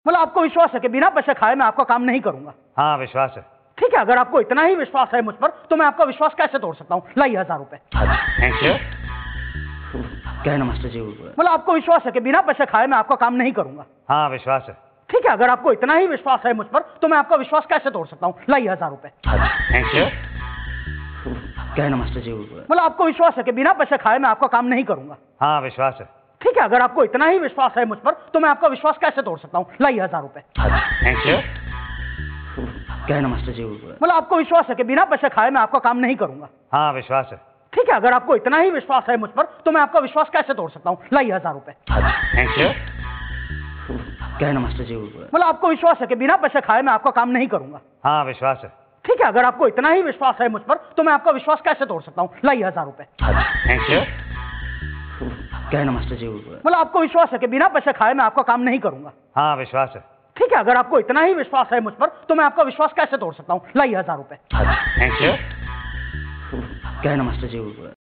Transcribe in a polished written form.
मतलब आपको विश्वास है कि बिना पैसे खाए मैं आपका काम नहीं करूंगा? हाँ विश्वास है। ठीक है, अगर आपको इतना ही विश्वास है मुझ पर तो मैं आपका विश्वास कैसे तोड़ सकता हूँ? लाइए 1000 रुपए। Thank you. क्या है ना मास्टर जी? मतलब आपको विश्वास है कि बिना पैसे खाए मैं आपका काम नहीं करूंगा? हाँ विश्वास है। ठीक है, अगर आपको इतना ही विश्वास है मुझ पर तो मैं आपका विश्वास कैसे तोड़ सकता हूँ? लाइए 1000 रुपए। Thank you. क्या है ना मास्टर जी? मतलब आपको विश्वास है कि बिना पैसे खाए मैं आपका काम नहीं करूंगा? हाँ विश्वास है। ठीक है, अगर आपको इतना ही विश्वास है मुझ पर तो मैं आपका विश्वास कैसे तोड़ सकता हूँ? लाइए 1000 रुपए। Thank you. क्या है ना मास्टर जी? मतलब आपको विश्वास है कि बिना पैसे खाए मैं आपका काम नहीं करूंगा? हाँ विश्वास है। ठीक है, अगर आपको इतना ही विश्वास है मुझ पर तो मैं आपका विश्वास कैसे तोड़ सकता हूँ? लाइए 1000 रुपए। Thank you. क्या है ना मास्टर जी? मतलब आपको विश्वास है कि बिना पैसे खाए मैं आपका काम नहीं करूंगा? हाँ विश्वास है। ठीक है, अगर आपको इतना ही विश्वास है मुझ पर तो मैं आपका विश्वास कैसे तोड़ सकता हूँ? लाइए 1000 रुपए। Thank you. क्या है ना मास्टर जी? मतलब आपको विश्वास है कि बिना पैसे खाए मैं आपका काम नहीं करूंगा? हाँ विश्वास है। ठीक है, अगर आपको इतना ही विश्वास है मुझ पर तो मैं आपका विश्वास कैसे तोड़ सकता हूँ? लाइए 1000 रुपए। Thank you. क्या है ना मास्टर जी?